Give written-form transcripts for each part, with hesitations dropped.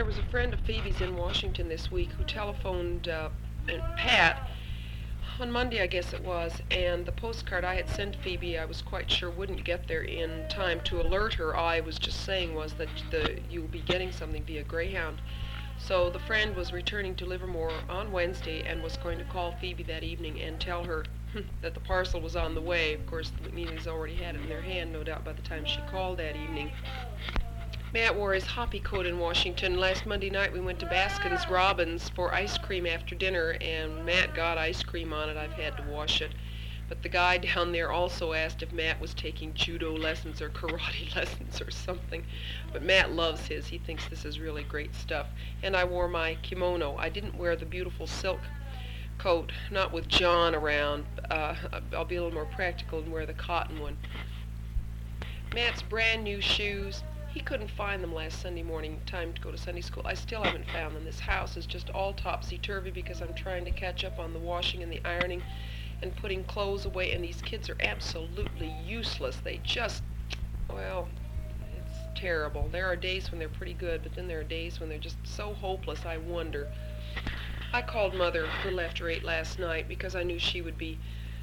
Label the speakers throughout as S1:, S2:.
S1: was a friend of Phoebe's in Washington this week who telephoned Pat on Monday, I guess it was, and the postcard I had sent Phoebe, I was quite sure wouldn't get there in time to alert her. All I was just saying was that you'll be getting something via Greyhound. So the friend was returning to Livermore on Wednesday and was going to call Phoebe that evening and tell her that the parcel was on the way. Of course, the McNeelys already had it in their hand, no doubt, by the time she called that evening. Matt wore his hoppy coat in Washington. Last Monday night we went to Baskin's Robbins for ice cream after dinner, and Matt got ice cream on it. I've had to wash it. But the guy down there also asked if Matt was taking judo lessons or karate lessons or something. But Matt loves his. He thinks this is really great stuff. And I wore my kimono. I didn't wear the beautiful silk coat, not with John around. I'll be a little more practical and wear the cotton one. Matt's brand new shoes. He couldn't find them last Sunday morning, time to go to Sunday school. I still haven't found them. This house is just all topsy-turvy because I'm trying to catch up on the washing and the ironing and putting clothes away, and these kids are absolutely useless. They just, well, it's terrible. There are days when they're pretty good, but then there are days when they're just so hopeless, I wonder. I called Mother a little after 8 last night because I knew she would be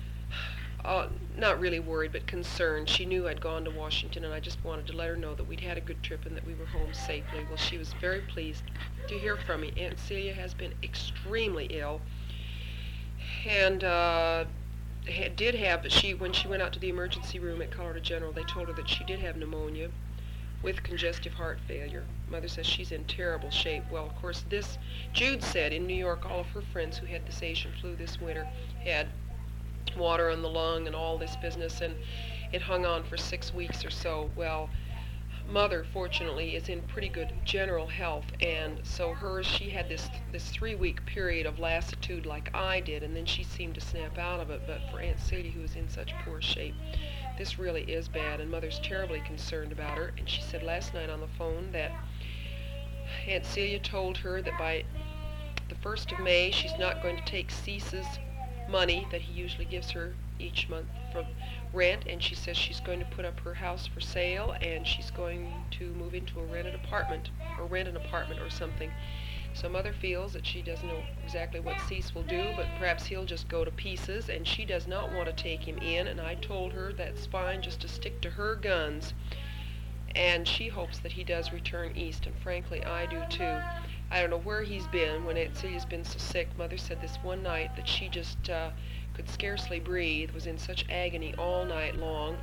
S1: not really worried, but concerned. She knew I'd gone to Washington, and I just wanted to let her know that we'd had a good trip and that we were home safely. Well, she was very pleased to hear from me. Aunt Celia has been extremely ill, and did have, when she went out to the emergency room at Colorado General, they told her that she did have pneumonia with congestive heart failure. Mother says she's in terrible shape. Well, of course, Jude said in New York, all of her friends who had this Asian flu this winter had water on the lung and all this business, and it hung on for 6 weeks or so. Well, Mother fortunately is in pretty good general health, and so she had this 3-week period of lassitude like I did, and then she seemed to snap out of it. But for Aunt Celia, who is in such poor shape, this really is bad, and Mother's terribly concerned about her. And she said last night on the phone that Aunt Celia told her that by the 1st of May she's not going to take Cease's money that he usually gives her each month from rent, and she says she's going to put up her house for sale, and she's going to move into a rented apartment, or rent an apartment or something. So Mother feels that she doesn't know exactly what Cease will do, but perhaps he'll just go to pieces, and she does not want to take him in, and I told her that's fine, just to stick to her guns, and she hopes that he does return east, and frankly I do too. I don't know where he's been when Aunt Celia's been so sick. Mother said this one night that she just could scarcely breathe, was in such agony all night long.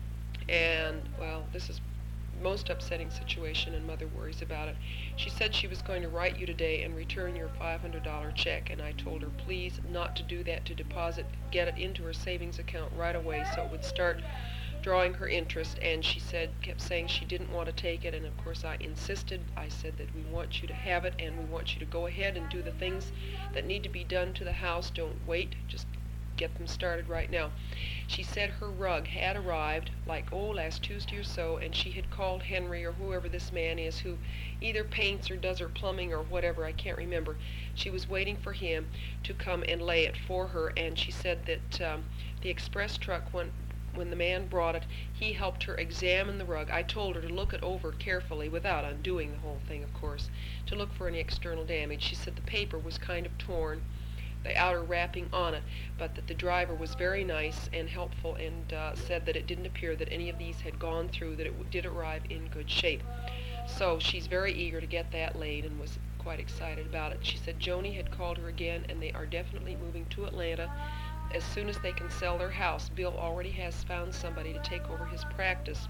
S1: And, well, this is most upsetting situation, and Mother worries about it. She said she was going to write you today and return your $500 check, and I told her please not to do that, to get it into her savings account right away so it would start drawing her interest. And she kept saying she didn't want to take it, and of course I insisted. I said that we want you to have it, and we want you to go ahead and do the things that need to be done to the house. Don't wait, just get them started right now. She said her rug had arrived last Tuesday or so, and she had called Henry or whoever this man is who either paints or does her plumbing or whatever, I can't remember. She was waiting for him to come and lay it for her, and she said that the express truck, when the man brought it, he helped her examine the rug. I told her to look it over carefully, without undoing the whole thing, of course, to look for any external damage. She said the paper was kind of torn, the outer wrapping on it, but that the driver was very nice and helpful, and said that it didn't appear that any of these had gone through, that it did arrive in good shape. So she's very eager to get that laid and was quite excited about it. She said Joni had called her again, and they are definitely moving to Atlanta as soon as they can sell their house. Bill already has found somebody to take over his practice.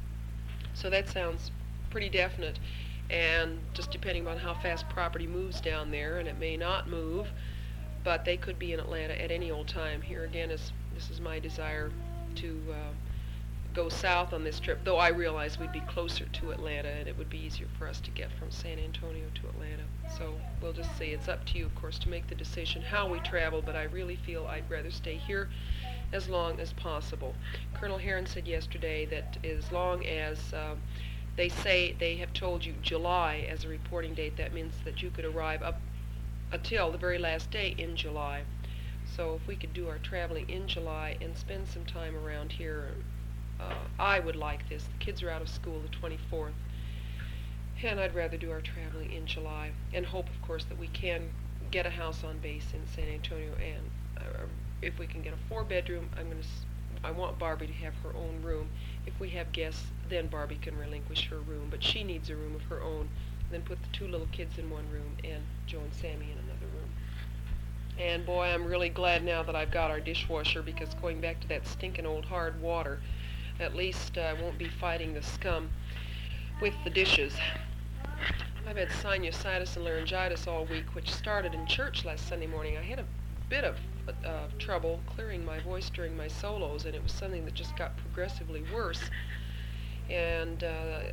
S1: So that sounds pretty definite, and just depending on how fast property moves down there, and it may not move, but they could be in Atlanta at any old time. Here again, this is my desire to go south on this trip, though I realize we'd be closer to Atlanta and it would be easier for us to get from San Antonio to Atlanta. So we'll just see. It's up to you, of course, to make the decision how we travel, but I really feel I'd rather stay here as long as possible. Colonel Heron said yesterday that as long as they say they have told you July as a reporting date, that means that you could arrive up until the very last day in July. So if we could do our traveling in July and spend some time around here, I would like this. The kids are out of school the 24th, And I'd rather do our traveling in July and hope, of course, that we can get a house on base in San Antonio. And if we can get a 4-bedroom, I want Barbie to have her own room. If we have guests, then Barbie can relinquish her room, but she needs a room of her own. Then put the 2 little kids in one room and Joe and Sammy in another room. And boy, I'm really glad now that I've got our dishwasher, because going back to that stinking old hard water, at least I won't be fighting the scum with the dishes. I've had sinusitis and laryngitis all week, which started in church last Sunday morning. I had a bit of trouble clearing my voice during my solos, and it was something that just got progressively worse. And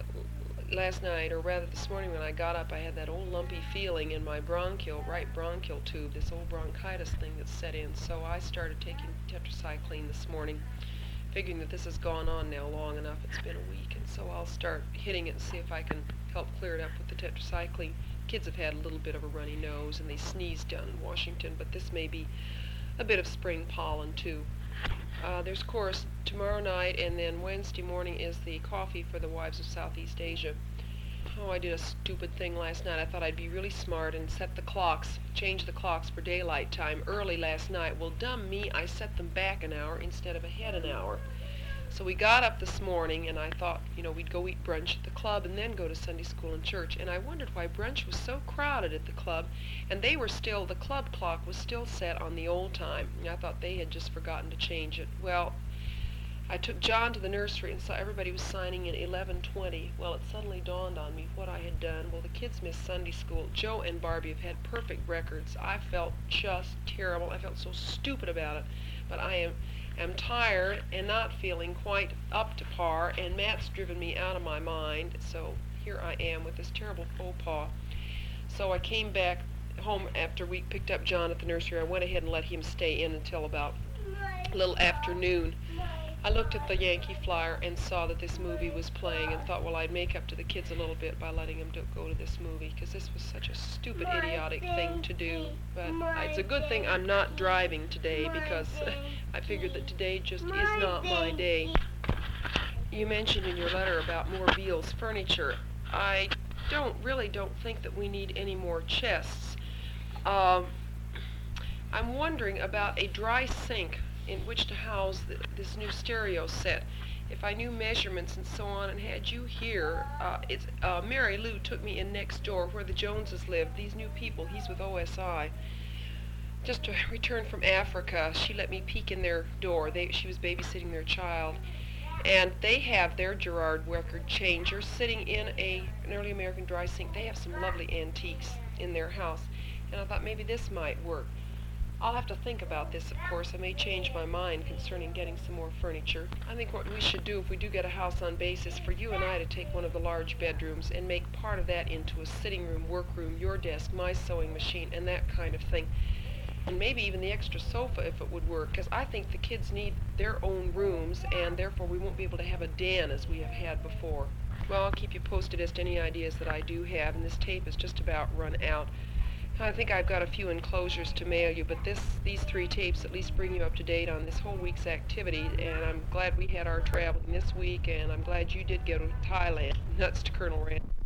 S1: last night, or rather this morning when I got up, I had that old lumpy feeling in my right bronchial tube, this old bronchitis thing that's set in. So I started taking tetracycline this morning, figuring that this has gone on now long enough. It's been a week, and so I'll start hitting it and see if I can help clear it up with the tetracycline. Kids have had a little bit of a runny nose, and they sneezed down in Washington, but this may be a bit of spring pollen too. There's chorus tomorrow night, and then Wednesday morning is the coffee for the Wives of Southeast Asia. Oh, I did a stupid thing last night. I thought I'd be really smart and change the clocks for daylight time early last night. Well, dumb me, I set them back an hour instead of ahead an hour. So we got up this morning, and I thought, we'd go eat brunch at the club and then go to Sunday school and church. And I wondered why brunch was so crowded at the club, and the club clock was still set on the old time. And I thought they had just forgotten to change it. Well, I took John to the nursery and saw everybody was signing in 11:20. Well, it suddenly dawned on me what I had done. Well, the kids missed Sunday school. Joe and Barbie have had perfect records. I felt just terrible. I felt so stupid about it. But I am tired and not feeling quite up to par, and Matt's driven me out of my mind, so here I am with this terrible faux pas. So I came back home after we picked up John at the nursery. I went ahead and let him stay in until about a little afternoon. I looked at the Yankee flyer and saw that this movie was playing, and thought, well, I'd make up to the kids a little bit by letting them go to this movie, because this was such a stupid, idiotic thing to do. But it's a good thing I'm not driving today, because I figured that today just is not my day. You mentioned in your letter about more Beals furniture. I really don't think that we need any more chests. I'm wondering about a dry sink in which to house this new stereo set. If I knew measurements and so on and had you here, Mary Lou took me in next door where the Joneses live. These new people, he's with OSI. Just returned from Africa, she let me peek in their door. She was babysitting their child. And they have their Gerard record changer sitting in an early American dry sink. They have some lovely antiques in their house. And I thought maybe this might work. I'll have to think about this, of course. I may change my mind concerning getting some more furniture. I think what we should do if we do get a house on base is for you and I to take one of the large bedrooms and make part of that into a sitting room, workroom, your desk, my sewing machine, and that kind of thing. And maybe even the extra sofa if it would work, because I think the kids need their own rooms, and therefore we won't be able to have a den as we have had before. Well, I'll keep you posted as to any ideas that I do have, and this tape is just about run out. I think I've got a few enclosures to mail you, but these 3 tapes at least bring you up to date on this whole week's activity, and I'm glad we had our traveling this week, and I'm glad you did go to Thailand. Nuts to Colonel Rand.